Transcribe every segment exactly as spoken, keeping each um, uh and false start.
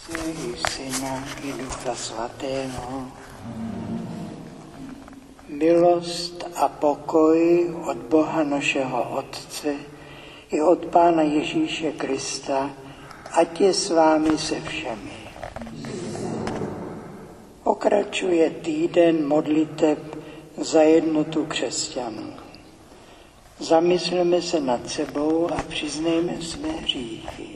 i Syna, i Ducha Svatého. Milost a pokoj od Boha našeho Otce i od Pána Ježíše Krista, ať je s vámi se všemi. Pokračuje týden modliteb za jednotu křesťanů. Zamysleme se nad sebou a přiznejme své hříchy.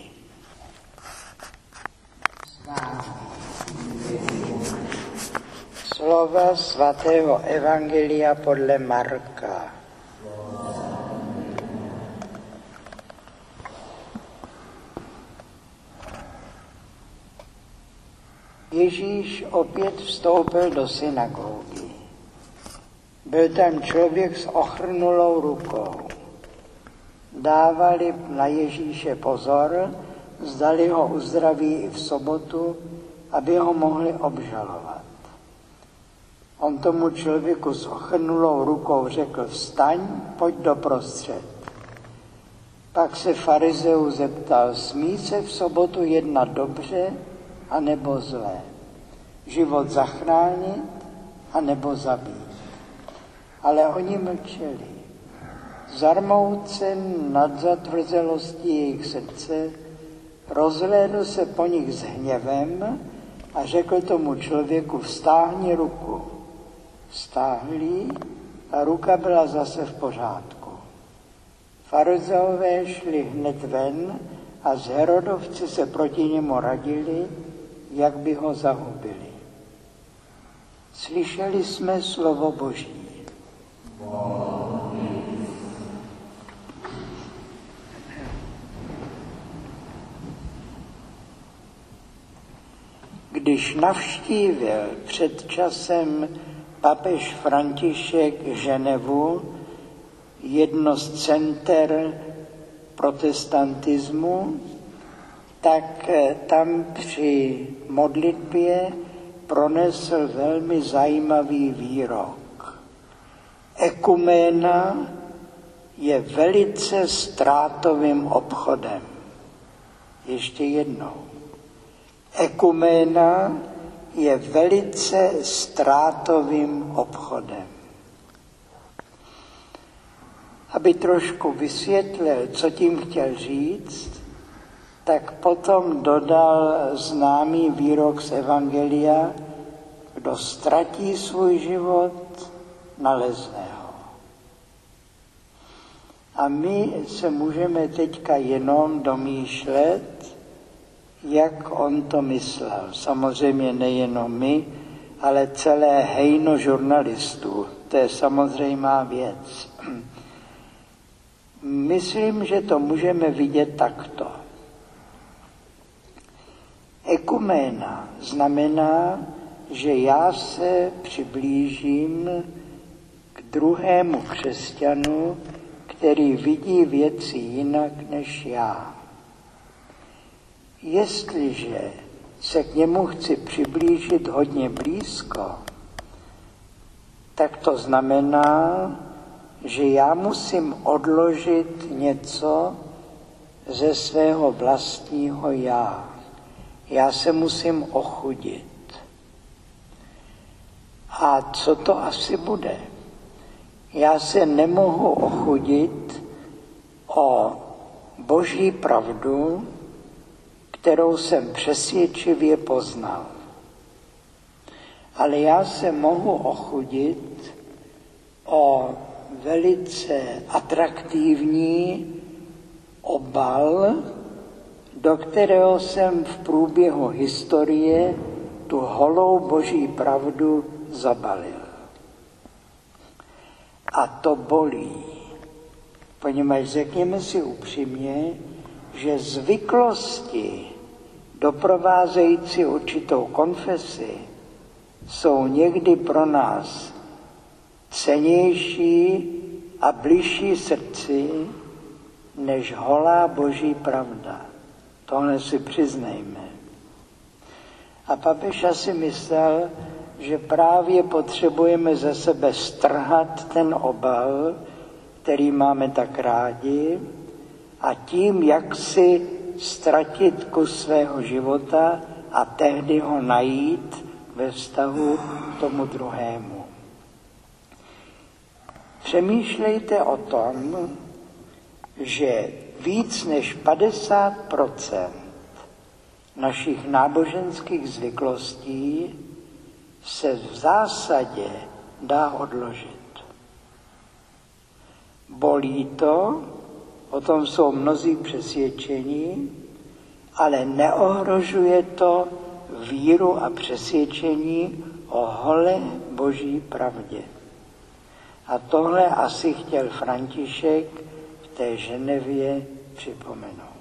Slova svatého Evangelia podle Marka. Ježíš opět vstoupil do synagogy. Byl tam člověk s ochrnulou rukou. Dávali na Ježíše pozor, zdali ho uzdraví i v sobotu, aby ho mohli obžalovat. On tomu člověku s ochrnulou rukou řekl: vstaň, pojď doprostřed. Pak se farizeu zeptal: smí se v sobotu jednat dobře, anebo zlé? Život zachránit, anebo zabít? Ale oni mlčeli. Zarmoucen nad zatvrzelostí jejich srdce, rozhlédl se po nich s hněvem a řekl tomu člověku: vztáhni ruku. Vztáhl a ruka byla zase v pořádku. Farizeové šli hned ven a z Herodovci se proti němu radili, jak by ho zahubili. Slyšeli jsme slovo Boží. Když navštívil před časem papež František Ženevu, jedno z center protestantismu, tak tam při modlitbě pronesl velmi zajímavý výrok. Ekuména je velice ztrátovým obchodem. Ještě jednou. Ekuména je velice ztrátovým obchodem. Aby trošku vysvětlil, co tím chtěl říct, tak potom dodal známý výrok z Evangelia: kdo ztratí svůj život, nalezne ho. A my se můžeme teďka jenom domýšlet, jak on to myslel. Samozřejmě nejenom my, ale celé hejno žurnalistů. To je samozřejmá věc. Myslím, že to můžeme vidět takto. Ekuména znamená, že já se přiblížím k druhému křesťanu, který vidí věci jinak než já. Jestliže se k němu chci přiblížit hodně blízko, tak to znamená, že já musím odložit něco ze svého vlastního já. Já se musím ochudit. A co to asi bude? Já se nemohu ochudit o Boží pravdu, kterou jsem přesvědčivě poznal. Ale já se mohu ochudit o velice atraktivní obal, do kterého jsem v průběhu historie tu holou Boží pravdu zabalil. A to bolí. Poněvadž řekněme si upřímně, že zvyklosti doprovázející určitou konfesi jsou někdy pro nás cennější a bližší srdci než holá Boží pravda. Tohle si přiznejme. A papež asi myslel, že právě potřebujeme ze sebe strhat ten obal, který máme tak rádi, a tím, jak si ztratit kus svého života a tehdy ho najít ve vztahu k tomu druhému. Přemýšlejte o tom, že víc než padesát procent našich náboženských zvyklostí se v zásadě dá odložit. Bolí to, o tom jsou mnozí přesvědčení, ale neohrožuje to víru a přesvědčení o holé boží pravdě. A tohle asi chtěl František v té Ženevě připomenout.